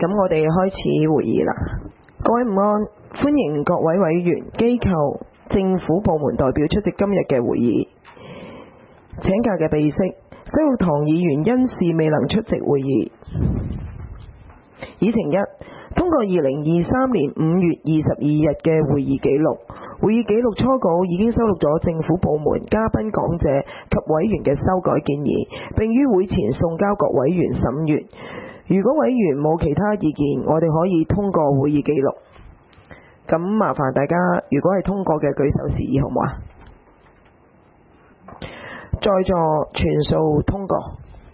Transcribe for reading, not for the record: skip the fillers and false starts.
咁我哋開始會議啦。各位午安，歡迎各位委員、機構、政府部門代表出席今日嘅會議。請假嘅備悉，周玉堂議員因事未能出席會議。議程一，通過2023年5月22日嘅會議記錄。會議記錄初稿已經收錄咗政府部門、嘉賓講者及委員嘅修改建議，並於會前送交各委員審閱。如果委員冇其他意見，我哋可以通過會議記錄。咁麻煩大家，如果係通過嘅舉手示意好唔好啊？在座全數通過。